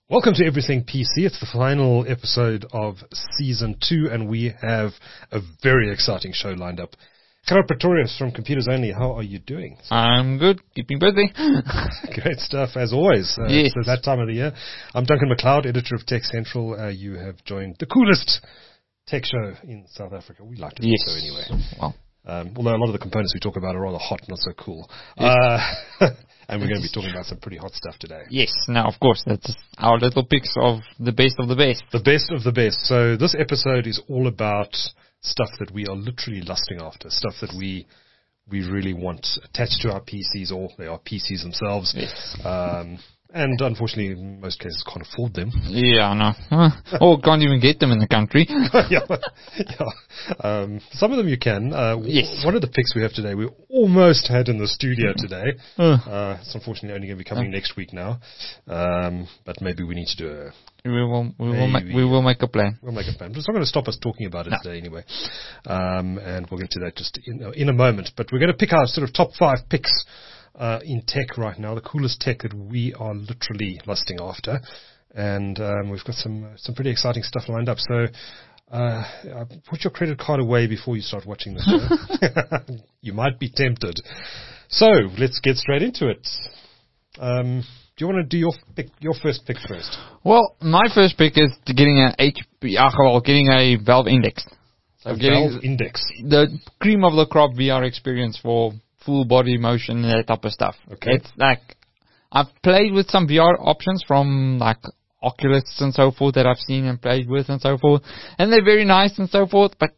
Welcome to Everything PC. It's the final episode of Season 2, and we have a very exciting show lined up. Gerard Pretorius from Computers Only, how are you doing? I'm good, keeping busy. Great stuff, as always. Yes. It's that time of the year. I'm Duncan McLeod, editor of Tech Central. You have joined the coolest tech show in South Africa. We like to think so anyway. Well. Although a lot of the components we talk about are rather hot, not so cool. Yes. And we're going to be talking about some pretty hot stuff today. Yes, now of course, that's our little picks of the best of the best. The best of the best. So this episode is all about stuff that we are literally lusting after, stuff that we really want attached to our PCs, or they are PCs themselves. Yes. And unfortunately, in most cases, can't afford them. Yeah, no. Or can't even get them in the country. Yeah. Some of them you can. Yes. One of the picks we have today, we almost had in the studio today. It's unfortunately only going to be coming next week now. But maybe we need to do a... We will make a plan. We'll make a plan. But it's not going to stop us talking about it today anyway. And we'll get to that just in a moment. But we're going to pick our sort of top 5 picks in tech right now, the coolest tech that we are literally lusting after. And we've got some pretty exciting stuff lined up. So put your credit card away before you start watching the show. You might be tempted. So let's get straight into it. Do you want to do your first pick first? Well, my first pick is getting a Valve Index. So Valve Index. The cream of the crop VR experience for full body motion and that type of stuff. Okay. It's like, I've played with some VR options from like Oculus and so forth that I've seen and played with and so forth, and they're very nice and so forth, but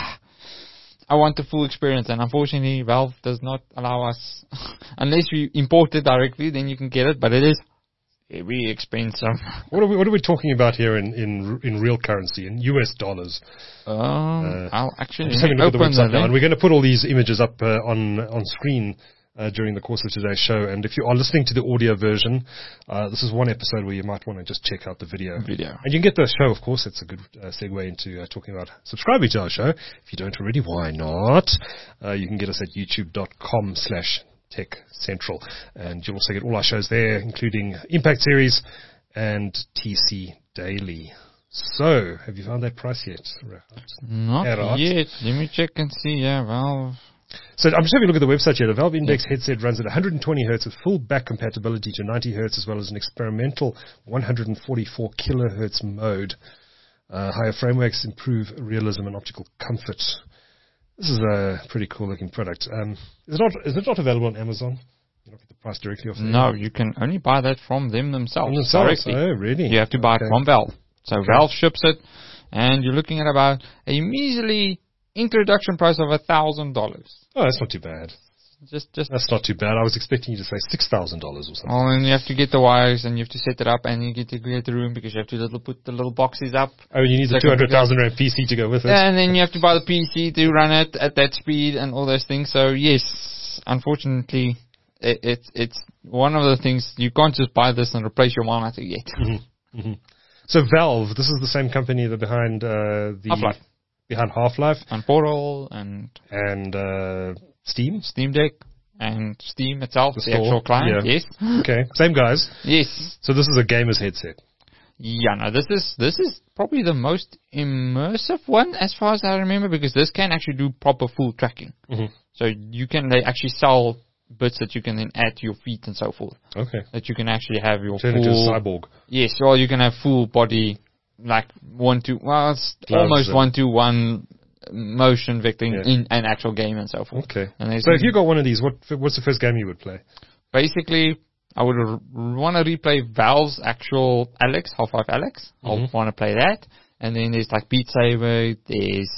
I want the full experience, and unfortunately Valve does not allow us, unless we import it directly, then you can get it, but it is very expensive. What are we talking about here in real currency, in US dollars? I'll actually just having a look at the open website that now, and we're going to put all these images up on screen during the course of today's show. And if you are listening to the audio version, this is one episode where you might want to just check out the video. And you can get the show, of course. It's a good segue into talking about subscribing to our show. If you don't already, why not? You can get us at youtube.com/Tech Central, and you'll also get all our shows there, including Impact Series and TC Daily. So, have you found that price yet? Not yet. Let me check and see. Yeah, Valve. So I'm just having a look at the website here. The Valve Index headset runs at 120 Hz with full back compatibility to 90 Hz, as well as an experimental 144 kHz mode. Higher frameworks improve realism and optical comfort. This is a pretty cool looking product. Is it not available on Amazon? You don't get the price directly off there? No, you can only buy that from them themselves. Directly. Oh, really? You have to buy it from Valve. So Valve ships it, and you're looking at about a measly introduction price of $1,000. Oh, that's not too bad. Just that's not too bad. I was expecting you to say $6,000 or something. Oh, and you have to get the wires, and you have to set it up, and you get to create the room because you have to put the little boxes up. Oh, you need the 200,000 rand PC to go with it. Yeah, and then you have to buy the PC to run it at that speed and all those things. So yes, unfortunately, it's one of the things you can't just buy this and replace your monitor yet. Mm-hmm. Mm-hmm. So Valve, this is the same company that behind Half-Life and Portal and Steam Deck and Steam itself, the actual client. Yeah. Yes. Okay. Same guys. Yes. So this is a gamer's headset. Yeah. No, this is probably the most immersive one as far as I remember, because this can actually do proper full tracking. Mm-hmm. So they actually sell bits that you can then add to your feet and so forth. Okay. That you can actually have your turn into a cyborg. Yes. Well, you can have full body, like it's almost 1-to-1 motion vectoring in an actual game and so forth. Okay. So if you got one of these, what's the first game you would play? Basically, I would want to replay Valve's actual Half-Life Alyx. I'll want to play that. And then there's like Beat Saber. There's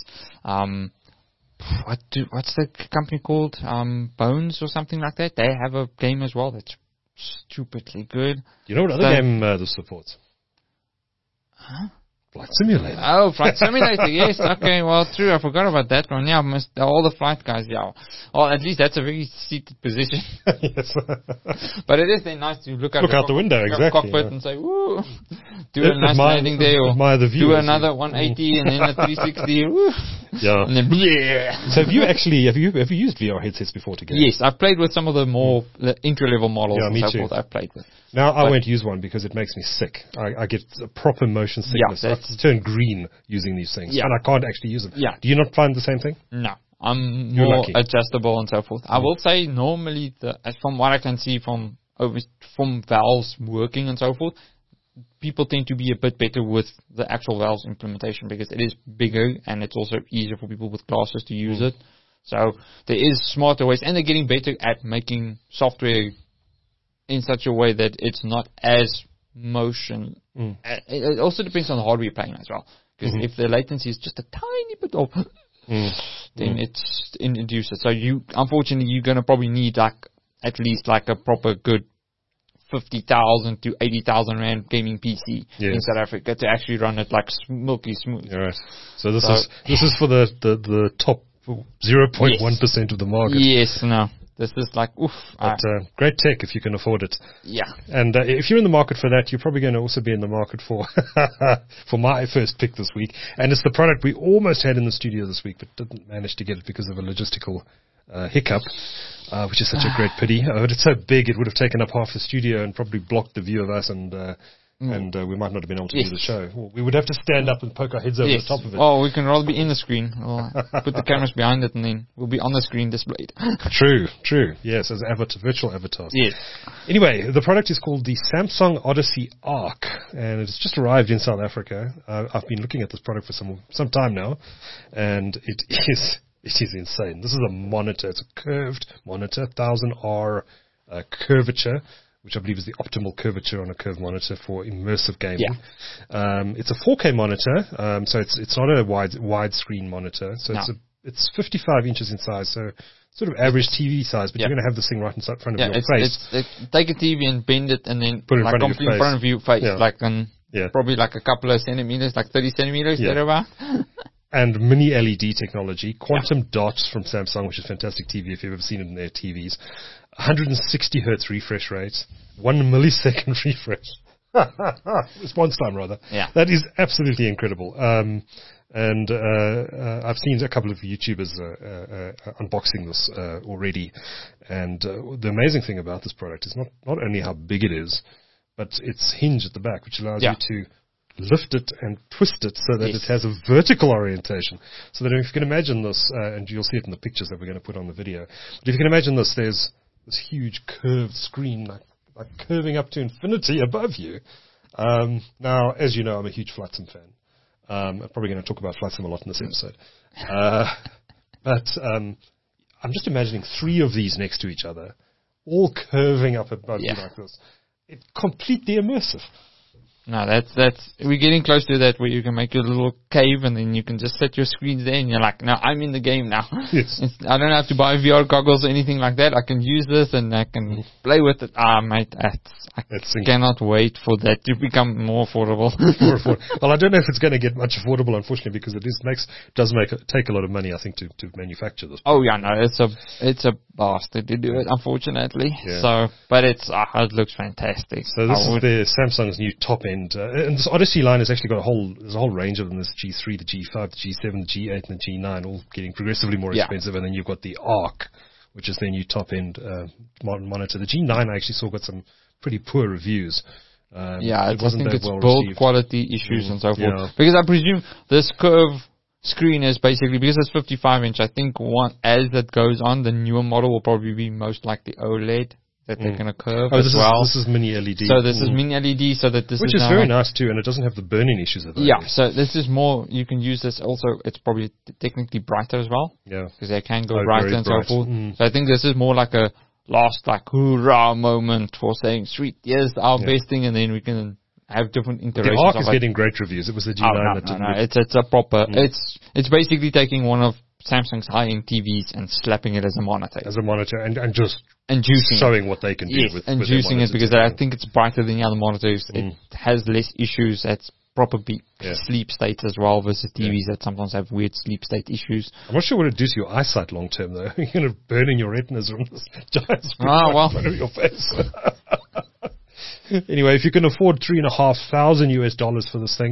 what's the company called? Bones or something like that. They have a game as well that's stupidly good. You know what other game this supports? Huh? Flight Simulator. Oh, Flight Simulator, yes. Okay, well, true. I forgot about that one. Yeah, all the flight guys, yeah. Well, at least that's a very seated position. Yes. But it is then nice to look out the window, exactly. Cockpit and say, woo, do a nice landing there, or the view, do another 180 and then a 360. Woo. Yeah. And then, bleh. So have you used VR headsets before together? Yes, I've played with some of the more entry-level models Yeah, and me so too. forth I've played with. Now, I won't use one because it makes me sick. I get a proper motion sickness. I turn green using these things, and I can't actually use them. Yeah. Do you not find the same thing? No, I'm You're more lucky. adjustable and so forth. I will say normally, from what I can see from Valve's working and so forth, people tend to be a bit better with the actual Valve's implementation because it is bigger and it's also easier for people with glasses to use it. So there is smarter ways, and they're getting better at making software in such a way that it's not as motion. It also depends on the hardware you're playing as well. Because if the latency is just a tiny bit off, then it's induces. So unfortunately, you're going to probably need at least a proper good 50,000 to 80,000 rand gaming PC in South Africa to actually run it milky smooth. All right. So this is for the top 0.1% of the market. Yes, no. This is oof. But great tech if you can afford it. Yeah. And if you're in the market for that, you're probably going to also be in the market for for my first pick this week. And it's the product we almost had in the studio this week, but didn't manage to get it because of a logistical hiccup, which is such a great pity. But it's so big, it would have taken up half the studio and probably blocked the view of us, and we might not have been able to do the show. We would have to stand up and poke our heads over the top of it. Oh, we can rather be in the screen. We'll put the cameras behind it, and then we'll be on the screen displayed. True. Yes, as virtual avatars. Yes. Anyway, the product is called the Samsung Odyssey Arc, and it's just arrived in South Africa. I've been looking at this product for some time now, and it is insane. This is a monitor. It's a curved monitor, 1000R curvature, which I believe is the optimal curvature on a curved monitor for immersive gaming. Yeah. It's a 4K monitor, so it's not a widescreen monitor. So it's 55 inches in size, so sort of average TV size, but you're going to have this thing right in front of your face. Take a TV and bend it and then put it in front of your face, Yeah. probably a couple of centimeters, 30 centimeters, thereabout. And mini LED technology, quantum dots from Samsung, which is fantastic TV if you've ever seen it in their TVs. 160 hertz refresh rate, 1 millisecond refresh. Response time, rather. Yeah. That is absolutely incredible. And I've seen a couple of YouTubers unboxing this already. And the amazing thing about this product is not only how big it is, but its hinge at the back, which allows you to lift it and twist it so that it has a vertical orientation. So that if you can imagine this, and you'll see it in the pictures that we're going to put on the video, but if you can imagine this, there's this huge curved screen like curving up to infinity above you. Now, as you know, I'm a huge Flight Sim fan. I'm probably going to talk about Flight Sim a lot in this episode. But I'm just imagining 3 of these next to each other, all curving up above you like this. It's completely immersive. No, that's we're getting close to that where you can make your little cave and then you can just set your screens there and you're like, no, I'm in the game now. Yes. I don't have to buy VR goggles or anything like that. I can use this and I can play with it. Mate, I cannot wait for that to become more affordable. Well, I don't know if it's going to get much affordable, unfortunately, because it does take a lot of money, I think, to manufacture this. Oh yeah, no, it's a bastard to do it, unfortunately. Yeah. So, but it looks fantastic. So this is Samsung's new top end, and this Odyssey line has actually got there's a whole range of them. There's G3, the G5, the G7, the G8, and the G9, all getting progressively more expensive. And then you've got the Arc, which is their new top end monitor. The G9 I actually saw got some pretty poor reviews. I think it's build quality issues and so forth. Because I presume this curve screen is basically, because it's 55 inch, I think as it goes on, the newer model will probably be most like the OLED that they're going to curve as well. This is mini LED. So this is mini LED, so that which is very nice too, and it doesn't have the burning issues of that. Yeah, so this is more, you can use this also, it's probably technically brighter as well. Yeah. Because they can go brighter and so forth. So I think this is more like a last hoorah moment for saying, sweet, yes, our best thing, and then we can have different iterations. The Arc is getting great reviews. It was the G9 that didn't. No, it's a proper, it's basically taking one of Samsung's high-end TVs and slapping it as a monitor. And just juicing showing what they can do with juicing it, because I think it's brighter than the other monitors. It has less issues. It's proper sleep states as well versus TVs that sometimes have weird sleep state issues. I'm not sure what it do to your eyesight long term though. You're going to burn in your retinas from this giant screen in front of your face. Anyway, if you can afford $3,500 US for this thing,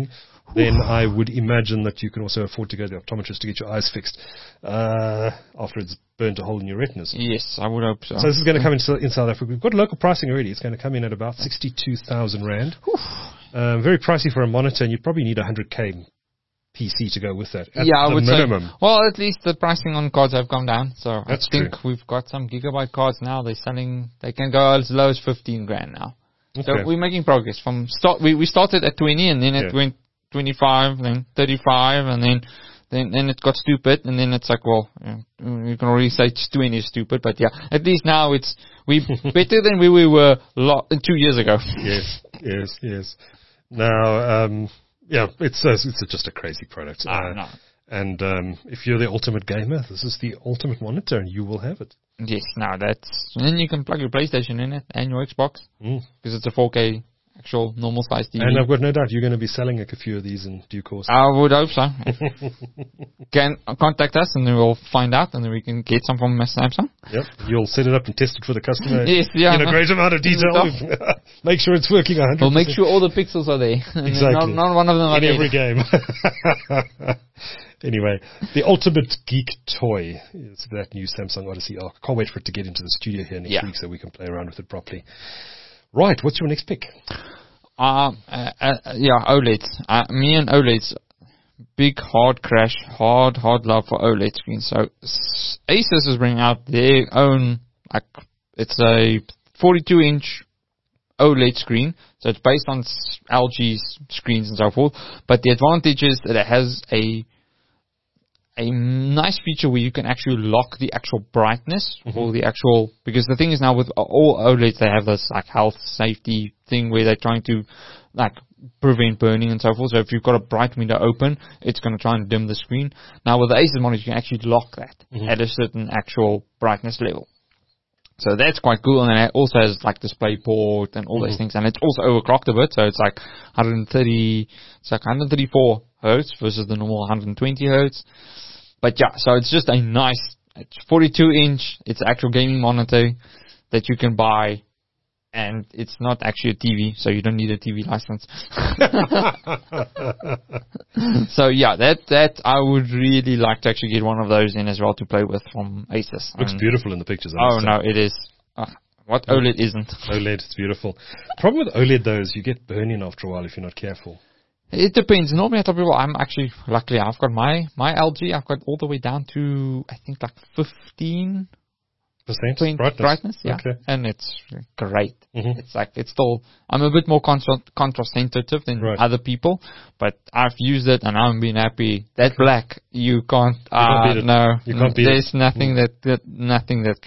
then I would imagine that you can also afford to go to the optometrist to get your eyes fixed after it's burnt a hole in your retinas. Yes, I would hope so. So this is going to come in South Africa. We've got local pricing already. It's going to come in at about 62,000 Rand. Very pricey for a monitor, and you probably need 100K PC to go with that. At I the would minimum. say. Well, at least the pricing on cards have come down. So That's I think true. we've got some gigabyte cards now. They can go as low as 15 grand now. Okay. So we're making progress. From start, we started at 20, and then it went 25, then 35, and then it got stupid, and then it's like, well, you can already say 20 is stupid, but at least now we better than we were 2 years ago. Yes. Now, it's just a crazy product. No. And if you're the ultimate gamer, this is the ultimate monitor, and you will have it. Yes, now and then you can plug your PlayStation in it and your Xbox because it's a 4K actual normal size TV. And I've got no doubt you're going to be selling a few of these in due course. I would hope so. Can contact us and then we'll find out, and then we can get some from Samsung. Yep, you'll set it up and test it for the customer Yes, in a great amount of detail. Make sure it's working 100%. We'll make sure all the pixels are there. Exactly. Not one of them are in there. every game. Anyway, the ultimate geek toy is that new Samsung Odyssey Arc. Can't wait for it to get into the studio here next week so we can play around with it properly. Right, what's your next pick? OLEDs. Me and OLEDs, big hard love for OLED screens. So Asus is bringing out their own, it's a 42-inch OLED screen. So it's based on LG's screens and so forth. But the advantage is that it has a nice feature where you can actually lock the actual brightness or the actual, because the thing is now with all OLEDs, they have this health safety thing where they're trying to prevent burning and so forth. So if you've got a bright window open, it's going to try and dim the screen. Now with the Asus monitor, you can actually lock that at a certain actual brightness level. So that's quite cool, and it also has DisplayPort and all those things, and it's also overclocked a bit, so it's 134 hertz versus the normal 120 hertz. But so it's just a nice, it's 42-inch, it's an actual gaming monitor that you can buy, and it's not actually a TV, so you don't need a TV license. So that I would really like to actually get one of those in as well to play with from Asus. Looks beautiful in the pictures. No, it is. What OLED isn't? OLED, it's beautiful. Problem with OLED though is you get burn-in after a while if you're not careful. It depends. Normally I tell people luckily I've got my LG, I've got all the way down to, I think 15% brightness, Okay. And it's great. It's still, I'm a bit more contrast sensitive than other people, but I've used it and I'm been happy. That black, you can't beat it. No, you can't beat there's it. nothing nothing that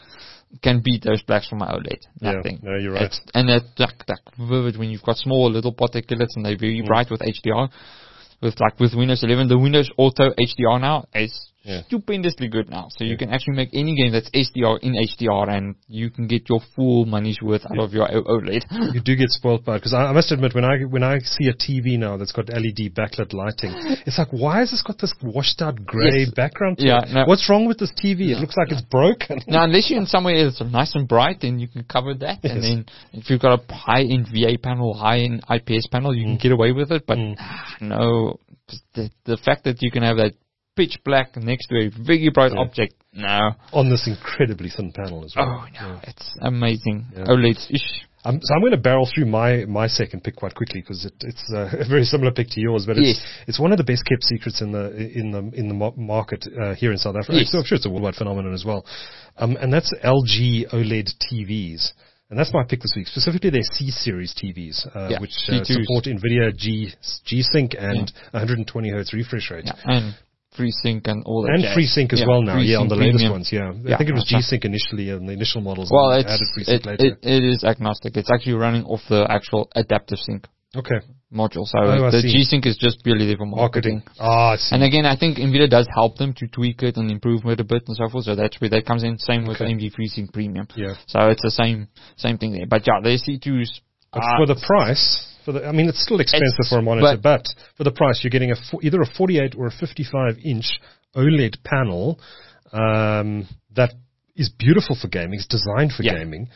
can beat those blacks from my OLED. Nothing. Yeah, no, you're right. And that vivid when you've got small little particulates and they're very bright with HDR. With Windows 11, the Windows Auto HDR now is stupendously good now. So you can actually make any game that's SDR in HDR, and you can get your full money's worth out of your OLED. You do get spoiled by it, because I must admit, when I see a TV now that's got LED backlit lighting, it's like, why has this got this washed out grey background to it? No. What's wrong with this TV? It looks like it's broken. Now, unless you're in somewhere that's nice and bright, then you can cover that. And then if you've got a high-end VA panel, high-end IPS panel, you can get away with it. But no, the fact that you can have that pitch black next to a very bright object, no. On this incredibly thin panel as well. Oh, no, it's amazing. OLEDs-ish. So I'm going to barrel through my second pick quite quickly, because it's a very similar pick to yours, but it's one of the best kept secrets in the market here in South Africa. I'm sure it's a worldwide phenomenon as well, and that's LG OLED TVs. And that's my pick this week, specifically their C-Series TVs, which support NVIDIA G-Sync and 120 Hz refresh rate. Yeah, and FreeSync and all that. And FreeSync as well now, on the latest premium ones, I think it was G-Sync initially on the initial models. Well, and added FreeSync later. It is agnostic. It's actually running off the actual adaptive sync module. So the G-Sync is just purely there for marketing. I see. And again, I think NVIDIA does help them to tweak it and improve it a bit and so forth. So that's where that comes in. Same with AMD FreeSync Premium. Yeah. So it's the same thing there. But their C2s. For the price, it's still expensive for a monitor, but for the price, you're getting either a 48 or a 55-inch OLED panel that is beautiful for gaming. It's designed for gaming.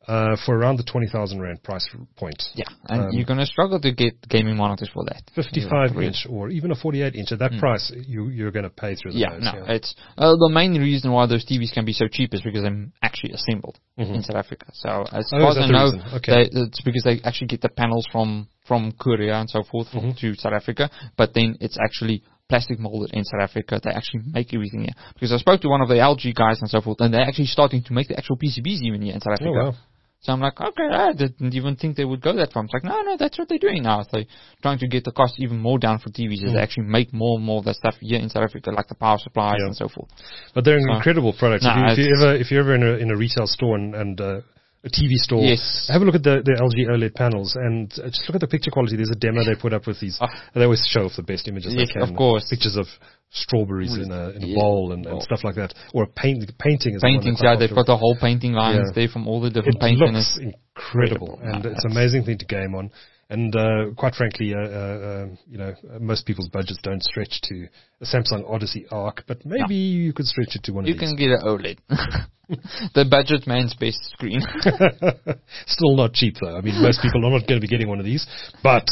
for around the 20,000 Rand price point. Yeah, and you're going to struggle to get gaming monitors for that. 55-inch or even a 48-inch. At that price, you're going to pay through the nose. It's the main reason why those TVs can be so cheap is because they're actually assembled in South Africa. So as far as I know, it's because they actually get the panels from Korea and so forth to South Africa, but then it's actually plastic molded in South Africa. They actually make everything here. Because I spoke to one of the LG guys and so forth, and they're actually starting to make the actual PCBs even here in South Africa. Oh, wow. So I'm like, okay, I didn't even think they would go that far. I'm like, no, that's what they're doing now. They're trying to get the cost even more down for TVs as they actually make more and more of that stuff here in South Africa, like the power supplies and so forth. But they're an incredible product. If you're ever in a retail store and a TV store, have a look at the LG OLED panels and just look at the picture quality. There's a demo they put up with these. They always show off the best images they can. Of course. Pictures of strawberries in a bowl and stuff like that. Or painting. Paintings, they've got the whole painting lines there from all the different paintings. It looks incredible, and it's an amazing thing to game on. And quite frankly, most people's budgets don't stretch to a Samsung Odyssey Arc, but maybe you could stretch it to one of these. You can get an OLED. The budget man's best screen. Still not cheap, though. I mean, most people are not going to be getting one of these, but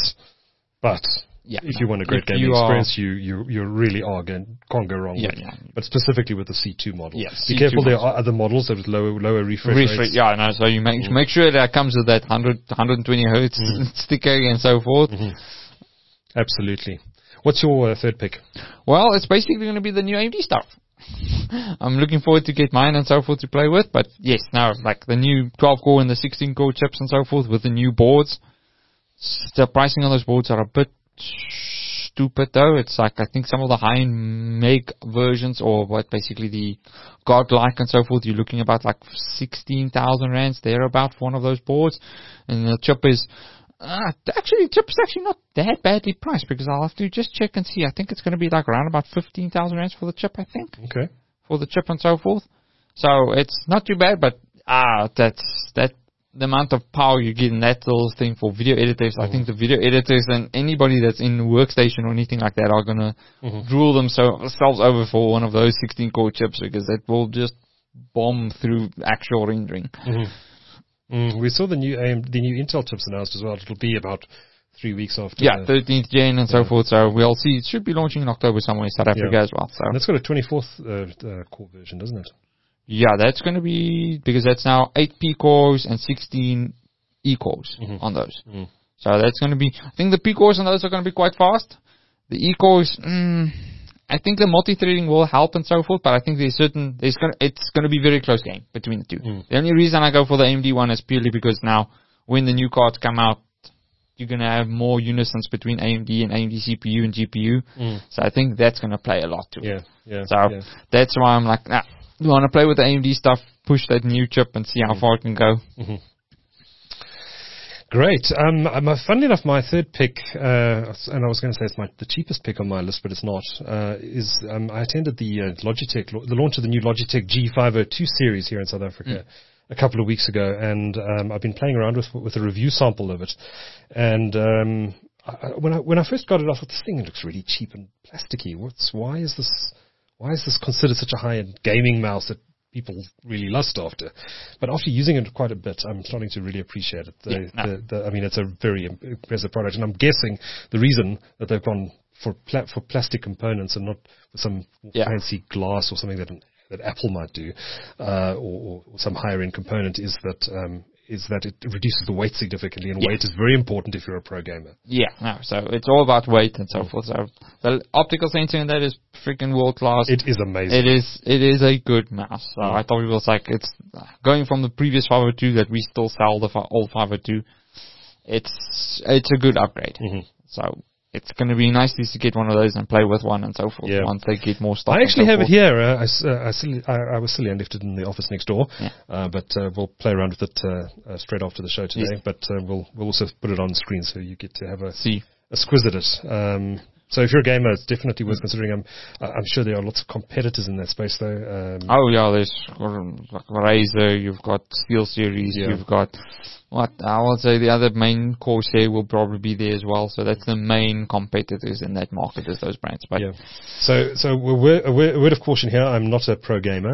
if you want a great gaming experience, you really can't go wrong with it. But specifically with the C2 model. Be careful, there are other models that with lower refresh rates. So you make sure that comes with that 120 hertz sticker and so forth. Absolutely. What's your third pick? Well, it's basically going to be the new AMD stuff. I'm looking forward to get mine and so forth to play with, but yes, now like the new 12-core and the 16-core chips and so forth with the new boards. The pricing on those boards are a bit stupid though. It's like I think some of the high-end meg versions or what basically the godlike and so forth, you're looking about like 16,000 rands there about for one of those boards, and the chip is the chip is actually not that badly priced because I'll have to just check and see. I think it's going to be like around about 15,000 rands for the chip, I think. Okay. For the chip and so forth. So it's not too bad, but that's the amount of power you get in that little thing for video editors. I think the video editors and anybody that's in workstation or anything like that are going to drool themselves over for one of those 16-core chips because it will just bomb through actual rendering. We saw the new Intel chips announced as well. It'll be about 3 weeks after. 13th Jan and so forth. So we'll see. It should be launching in October somewhere in South Africa as well. So and it's got a 24th core version, doesn't it? Yeah, that's going to be because that's now 8 P cores and 16 E cores on those. So that's going to be. I think the P cores on those are going to be quite fast. The E cores. I think the multi-threading will help and so forth, but I think it's going to be a very close game between the two. The only reason I go for the AMD one is purely because now when the new cards come out, you're going to have more unisons between AMD and AMD CPU and GPU. So I think that's going to play a lot to it. That's why I'm like, you want to play with the AMD stuff, push that new chip and see how far it can go. Great. Funnily enough, my third pick, and I was going to say it's the cheapest pick on my list, but it's not, is I attended the launch of the new Logitech G502 series here in South Africa a couple of weeks ago, and I've been playing around with a review sample of it. And when I first got it, I thought this thing looks really cheap and plasticky. Why is this considered such a high-end gaming mouse that people really lust after? But after using it quite a bit, I'm starting to really appreciate it. I mean, it's a very impressive product, and I'm guessing the reason that they've gone for plastic components and not with some fancy glass or something that Apple might do, or some higher end component is that it reduces the weight significantly, and weight is very important if you're a pro gamer. So it's all about weight and so forth. So the optical sensor in that is freaking world class. It is amazing. It is a good mouse. So I thought it was like, it's going from the previous 502 that we still sell, the old 502. It's a good upgrade. So it's going to be nice to get one of those and play with one and so forth once they get more stuff. I actually have it here. I was silly and left it in the office next door, but we'll play around with it straight after the show today. But we'll also put it on the screen so you get to have a squiz at it. So if you're a gamer, it's definitely worth considering. I'm sure there are lots of competitors in that space, though. There's Razer, you've got SteelSeries, you've got I would say the other main Corsair will probably be there as well. So that's the main competitors in that market is those brands. But So a word of caution here. I'm not a pro gamer.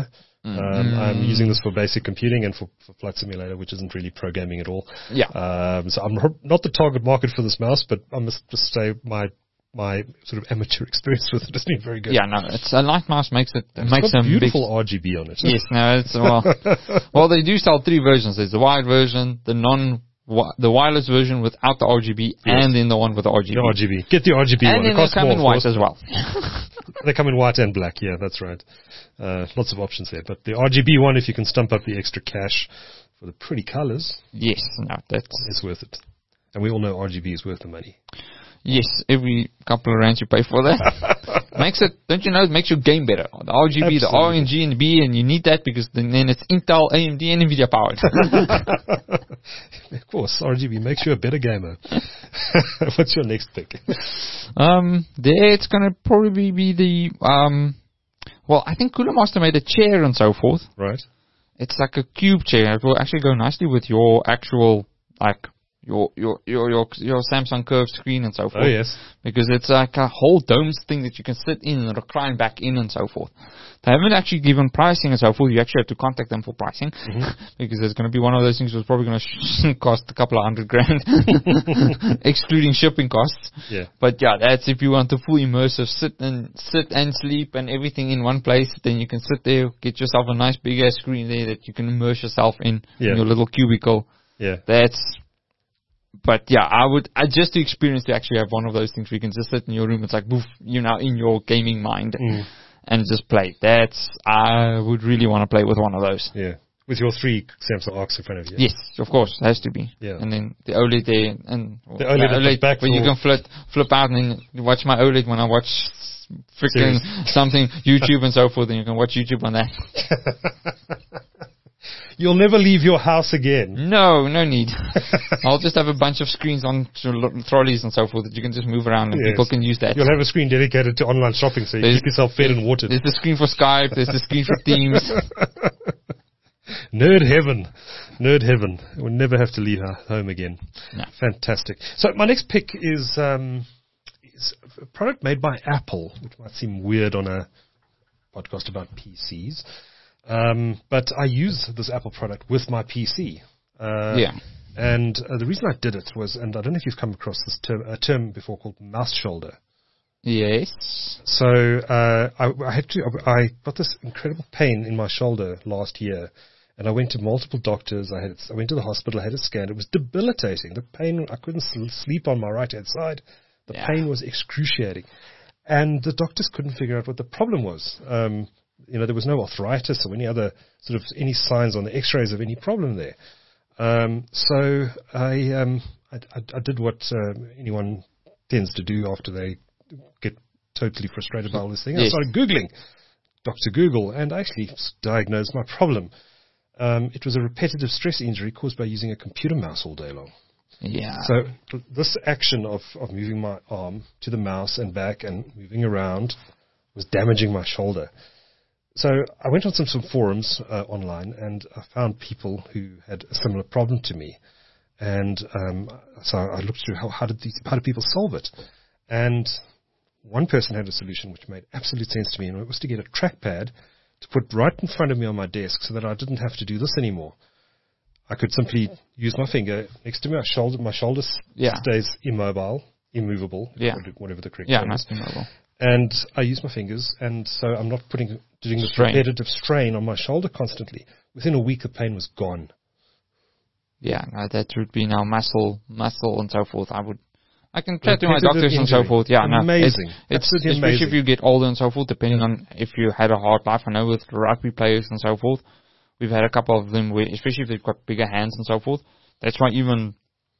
I'm using this for basic computing and for Flight Simulator, which isn't really pro gaming at all. Yeah. So I'm not the target market for this mouse, but I must just say my sort of amateur experience with it has been very good. Yeah, no, it's a light mouse makes it It's makes got a beautiful RGB on it. Yes, no, it's well, they do sell 3 versions. There's the wired version, the wireless version without the RGB, and then the one with the RGB. The RGB. Get the RGB and one. then they come in white as well. They come in white and black. Yeah, that's right. Lots of options there. But the RGB one, if you can stump up the extra cash for the pretty colors, yes, no, it's worth it. And we all know RGB is worth the money. Yes, every couple of rands you pay for that. Makes it, don't you know, it makes your game better. The RGB, the R and G and B, and you need that because then it's Intel, AMD, and NVIDIA powered. Of course, RGB makes you a better gamer. What's your next pick? There it's going to probably be the, well, I think Cooler Master made a chair and so forth. Right. It's like a cube chair. It will actually go nicely with your actual, like, your Samsung curved screen and so forth. Oh, yes. Because it's like a whole domes thing that you can sit in and recline back in and so forth. They haven't actually given pricing and so forth. You actually have to contact them for pricing. Because there's going to be one of those things that's probably going to cost a couple of $100,000, excluding shipping costs. Yeah. But yeah, that's if you want the full immersive sit and sleep and everything in one place. Then you can sit there, get yourself a nice big ass screen there that you can immerse yourself in your little cubicle. Yeah. But yeah, I just to experience to actually have one of those things where you can just sit in your room. It's like, boof, you're now in your gaming mind and just play. I would really want to play with one of those. Yeah. With your 3 Samsung Arcs in front of you. Yes, of course, it has to be. Yeah. And then the OLED there, and the OLED back where you can flip out and then watch my OLED when I watch freaking something, YouTube and so forth, and you can watch YouTube on that. You'll never leave your house again. No need. I'll just have a bunch of screens on trolleys and so forth that you can just move around and people can use that. You'll have a screen dedicated to online shopping so you keep yourself fed and watered. There's the screen for Skype, there's the screen for Teams. Nerd heaven. We'll never have to leave our home again. No. Fantastic. So my next pick is a product made by Apple, which might seem weird on a podcast about PCs. But I use this Apple product with my PC. And the reason I did it was, and I don't know if you've come across this term before called mouse shoulder. Yes. So I got this incredible pain in my shoulder last year, and I went to multiple doctors. I went to the hospital. I had it scanned. It was debilitating. The pain, I couldn't sleep on my right hand side. The pain was excruciating, and the doctors couldn't figure out what the problem was. There was no arthritis or any other any signs on the X-rays of any problem there. So I did what anyone tends to do after they get totally frustrated by all this thing. I started Googling Dr. Google and I actually diagnosed my problem. It was a repetitive stress injury caused by using a computer mouse all day long. Yeah. So this action of moving my arm to the mouse and back and moving around was damaging my shoulder. So I went on some forums online, and I found people who had a similar problem to me. And so I looked through how did people solve it. And one person had a solution which made absolute sense to me, and it was to get a trackpad to put right in front of me on my desk so that I didn't have to do this anymore. I could simply use my finger next to my shoulder. My shoulder stays immovable, whatever the correct term is. Immobile. And I use my fingers, and so I'm not doing this repetitive strain on my shoulder constantly. Within a week, the pain was gone. Yeah, that would be now muscle and so forth. I can chat to my doctors and so forth. Yeah, amazing. It's especially amazing. If you get older and so forth, depending on if you had a hard life. I know with rugby players and so forth, we've had a couple of them where, especially if they've got bigger hands and so forth. That's why even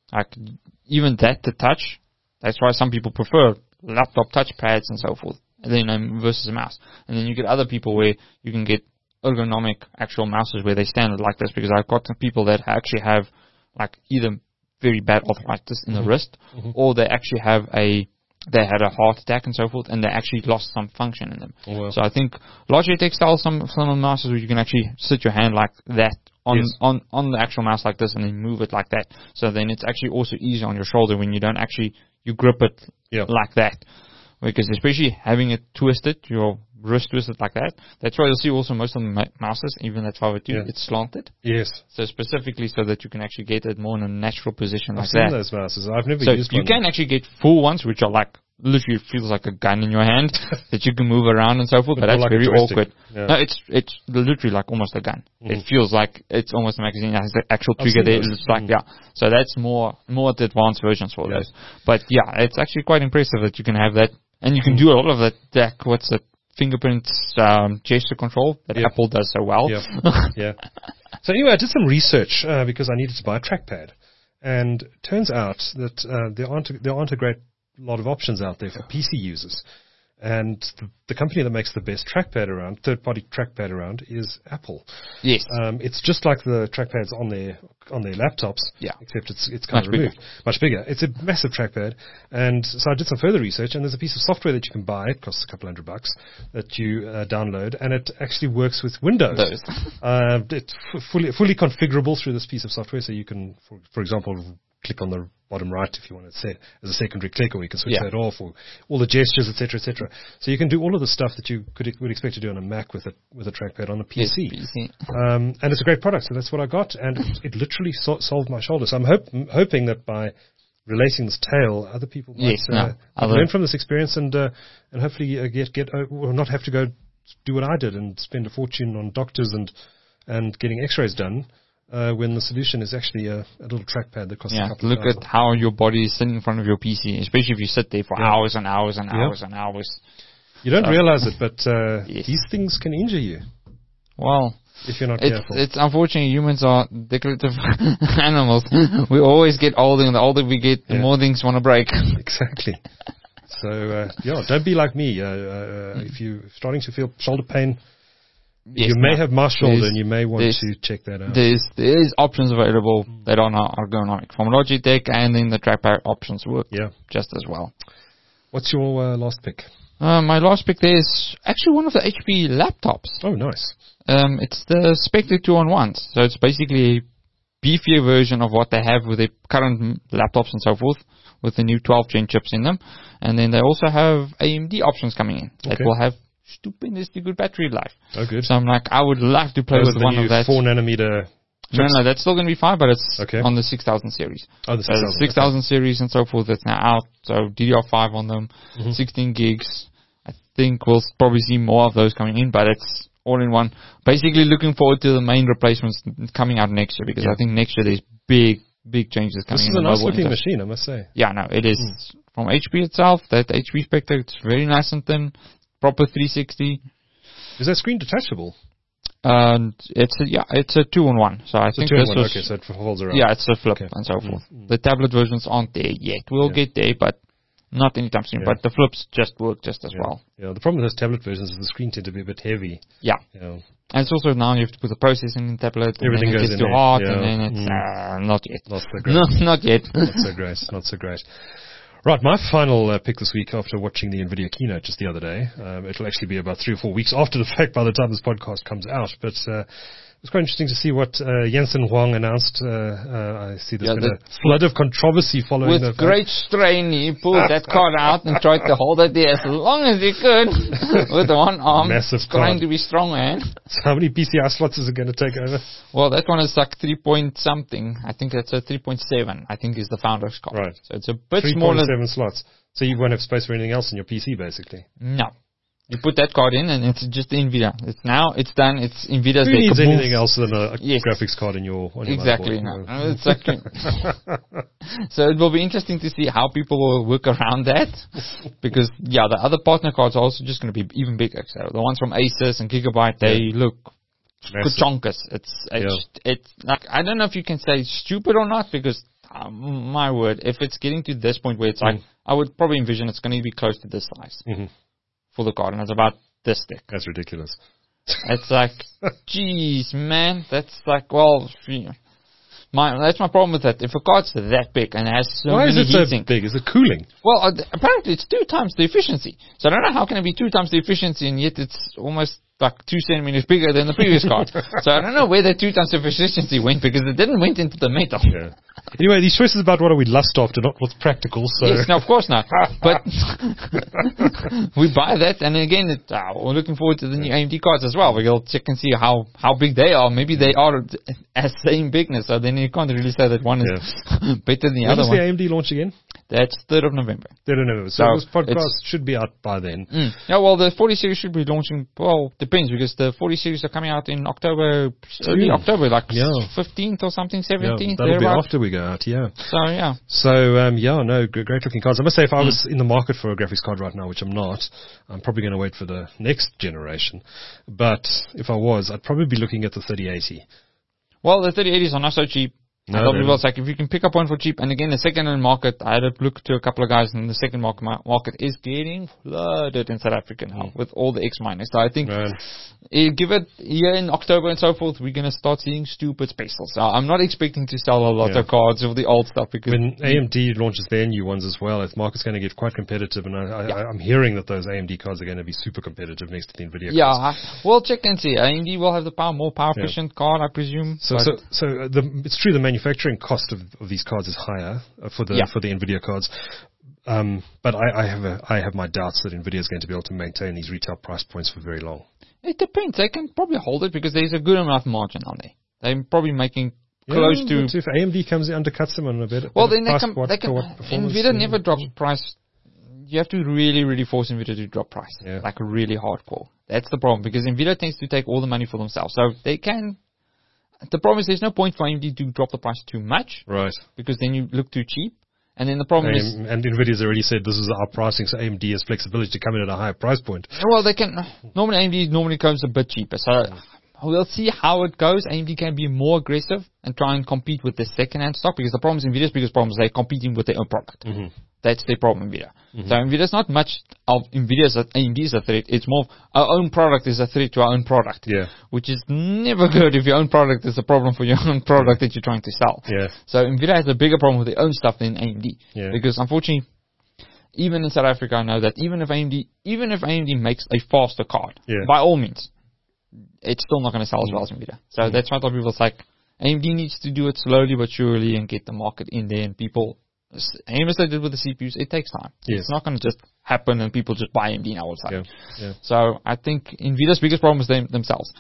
that to touch. That's why some people prefer laptop touch pads and so forth, and then versus a mouse. And then you get other people where you can get ergonomic actual mouses where they stand like this, because I've got some people that actually have like either very bad arthritis in the wrist, or they actually they had a heart attack and so forth, and they actually lost some function in them. Oh, wow. So I think Logitech style some mouses where you can actually sit your hand like that on the actual mouse like this, and then move it like that. So then it's actually also easier on your shoulder when you don't actually you grip it like that. Because especially having it twisted, your wrist twisted like that. That's why you'll see also most of the mouses, even that 502, it's slanted. Yes. So specifically so that you can actually get it more in a natural position like I've seen that. those mouses. I've never So used one. you can actually get full ones, which are like, literally feels like a gun in your hand that you can move around and so forth, but that's like very awkward. Yeah. No, it's literally like almost a gun. It feels like it's almost a magazine. It has the actual I've trigger seen there. those. It's like, So that's more the advanced versions for those. But yeah, it's actually quite impressive that you can have that. And you can do a lot of that, what's it, fingerprint gesture control that Apple does so well. Yeah. So anyway, I did some research because I needed to buy a trackpad. And it turns out that there aren't a great lot of options out there for PC users. And the company that makes the best trackpad around, third-party trackpad around, is Apple. Yes. It's just like the trackpads on their laptops, except it's kind of removed. Much bigger. It's a massive trackpad. And so I did some further research, and there's a piece of software that you can buy. It costs a couple $100 that you download, and it actually works with Windows. It's fully configurable through this piece of software, so you can, for example, click on the bottom right if you want to set as a secondary click, or you can switch that off, or all the gestures, etc., etc. So you can do all of the stuff that you would expect to do on a Mac with a trackpad on a PC. Yes, PC. And it's a great product, so that's what I got, and it literally solved my shoulder. So I'm hoping that by relating this tale, other people might learn from this experience and hopefully get or not have to go do what I did and spend a fortune on doctors and getting X-rays done. When the solution is actually a little trackpad that costs a couple of look at how your body is sitting in front of your PC, especially if you sit there for hours and hours and hours and hours. You don't realize it, but these things can injure you. Well, if you're not careful. It's unfortunately humans are decorative animals. We always get older, and the older we get, the more things want to break. Exactly. So, don't be like me. If you're starting to feel shoulder pain, you may have my shoulder, and you may want to check that out. There's options available that are ergonomic from Logitech, and then the trackpad options work just as well. What's your last pick? My last pick there is actually one of the HP laptops. Oh, nice. It's the Spectre 2-in-1. So it's basically a beefier version of what they have with their current laptops and so forth, with the new 12-gen chips in them. And then they also have AMD options coming in that will have stupendously good battery life. Oh, good. So I'm like, I would love to play with one of that. 4-nanometer chips? No, that's still going to be fine, but it's on the 6000 series. Oh, the 6000. So the 6000 series and so forth that's now out. So DDR5 on them, 16 gigs. I think we'll probably see more of those coming in, but it's all in one. Basically looking forward to the main replacements coming out next year, because I think next year there's big changes coming in. This is a nice looking machine, I must say. Yeah, no, it is. From HP itself, that HP Spectre, it's very nice and thin. Proper 360. Is that screen detachable? It's a 2-in-1. So I think this was okay, so it folds around. Yeah, it's a flip and so forth. The tablet versions aren't there yet. We'll get there, but not anytime soon. But the flips just work just as well. Yeah, the problem with those tablet versions is the screen tend to be a bit heavy. Yeah. And it's also now you have to put the processing in the tablet. Everything and then goes it gets in too hot, and then it's not yet. Not so great. Not yet. Not so great. Right, my final pick this week after watching the NVIDIA keynote just the other day. It'll actually be about 3 or 4 weeks after the fact by the time this podcast comes out. But it's quite interesting to see what Jensen Huang announced. I see there's been a flood of controversy following with great strain, he pulled that card out and tried to hold it there as long as he could with one arm. Massive trying to be strong, man. So how many PCI slots is it going to take over? Well, that one is like 3 point something. I think that's a 3.7. I think is the founder's card. Right. So it's a bit smaller. 3.7 slots. So you won't have space for anything else in your PC, basically. No. You put that card in, and it's just NVIDIA. It's done. It's NVIDIA's. Who needs anything else than a graphics card on your exactly. motherboard? Exactly. So it will be interesting to see how people will work around that, because the other partner cards are also just going to be even bigger. So the ones from Asus and Gigabyte, they look chonkus. It's like, I don't know if you can say stupid or not, because my word, if it's getting to this point where it's like, I would probably envision it's going to be close to this size. For the card, and it's about this thick. That's ridiculous. It's like, geez, man, that's like, well, that's my problem with that. If a card's that big and has so Why many is it so heatsink, big? Is it cooling? Well, apparently it's 2 times the efficiency. So I don't know how can it be 2 times the efficiency and yet it's almost like 2 centimeters bigger than the previous card. So I don't know where the 2 times of efficiency went, because it didn't went into the metal. Yeah. Anyway, these choices about what are we lust after, not what's practical. So Yes, no, of course not. But we buy that, and again, we're looking forward to the new AMD cards as well. We'll check and see how big they are. Maybe they are as same bigness, so then you can't really say that one is better than the when other does one. the AMD launch again? That's 3rd of November. 3rd of November. So this podcast should be out by then. Yeah, well, the 40 series should be launching, well, depends, because the 40 series are coming out in October, early October, like 15th or something, 17th. Yeah, that'll be after we go out, yeah. So, yeah. So, great looking cards. I must say, if I was in the market for a graphics card right now, which I'm not, I'm probably going to wait for the next generation. But if I was, I'd probably be looking at the 3080. Well, the 3080s are not so cheap. No. It's like, if you can pick up one for cheap, and again, the second-hand market, I had a look to a couple of guys, and the second market is getting flooded in South Africa now with all the X minus. So I think, give it here in October and so forth, we're going to start seeing stupid specials. So I'm not expecting to sell a lot of cards of the old stuff, because when AMD launches their new ones as well, the market's going to get quite competitive, and I'm hearing that those AMD cards are going to be super competitive next to the NVIDIA cards. We'll check and see. AMD will have the more power efficient card, I presume. So it's true, the manufacturing cost of these cards is higher for the NVIDIA cards. But I have my doubts that NVIDIA is going to be able to maintain these retail price points for very long. It depends. They can probably hold it, because there's a good enough margin on there. They're probably making close to. If AMD comes in, undercuts them on a bit. Well, then they can. NVIDIA never drops price. You have to really, really force NVIDIA to drop price, like really hardcore. That's the problem, because NVIDIA tends to take all the money for themselves. So they can. The problem is there's no point for AMD to drop the price too much. Right. Because then you look too cheap. And then the problem is... And NVIDIA's already said this is our pricing, so AMD has flexibility to come in at a higher price point. Well, they can... Normally, AMD comes a bit cheaper. So we'll see how it goes. AMD can be more aggressive and try and compete with the second-hand stock, because the problem is NVIDIA's biggest problem is they're competing with their own product. Mm-hmm. That's their problem, NVIDIA. Mm-hmm. So NVIDIA's not much of AMD's a threat. It's more our own product is a threat to our own product. Yeah. Which is never good if your own product is a problem for your own product that you're trying to sell. Yeah. So NVIDIA has a bigger problem with their own stuff than AMD. Yeah. Because unfortunately, even in South Africa, I know that even if AMD makes a faster card, by all means, it's still not going to sell as well as NVIDIA. So that's why a lot of people say AMD needs to do it slowly but surely and get the market in there, and people... Same as they did with the CPUs, it takes time. Yes. It's not going to just happen and people just buy AMD now all the time. Yeah. Yeah. So I think NVIDIA's biggest problem is themselves.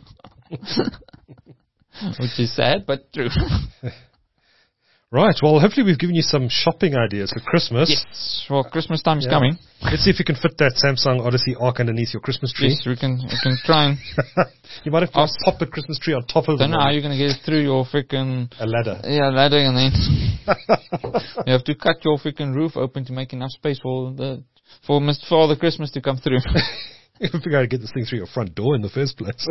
Which is sad, but true. Right. Well, hopefully we've given you some shopping ideas for Christmas. Yes. Well, Christmas time is coming. Let's see if you can fit that Samsung Odyssey Arc underneath your Christmas tree. Yes, we can try and... You might have to pop the Christmas tree on top of it. Don't know how you're going to get it through your freaking... A ladder. Yeah, ladder, and then... you have to cut your freaking roof open to make enough space for Mr. Father Christmas to come through. You have to figure out how to get this thing through your front door in the first place.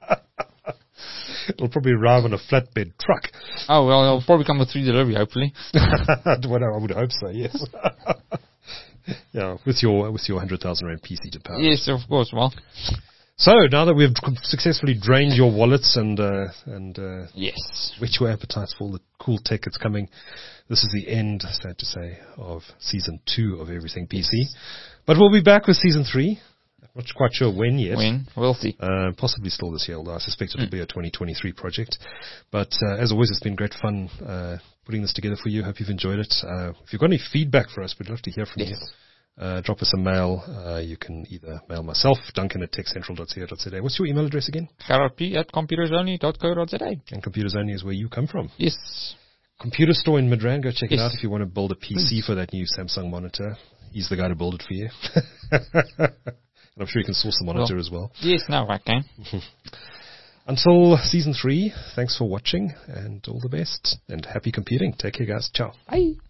It'll probably arrive on a flatbed truck. Oh, well, it'll probably come with free delivery, hopefully. Well, I would hope so, yes. Yeah, with your 100,000 Rand PC to power. Yes, of course, well. So, now that we've successfully drained your wallets and yes, whet your appetites for all the cool tech that's coming, this is the end, sad to say, of Season 2 of Everything PC. But we'll be back with Season 3. Not quite sure when yet. When? We'll see. Possibly still this year, although I suspect it'll be a 2023 project. But as always, it's been great fun putting this together for you. Hope you've enjoyed it. If you've got any feedback for us, we'd love to hear from you. Drop us a mail. You can either mail myself, Duncan at techcentral.co.za. What's your email address again? P@computersonly.co.za. And Computers Only is where you come from. Yes. Computer Store in Midrand. Go check it out if you want to build a PC for that new Samsung monitor. He's the guy to build it for you. And I'm sure you can source the monitor as well. Yes, no, I can. Until Season 3, thanks for watching and all the best. And happy computing. Take care, guys. Ciao. Bye.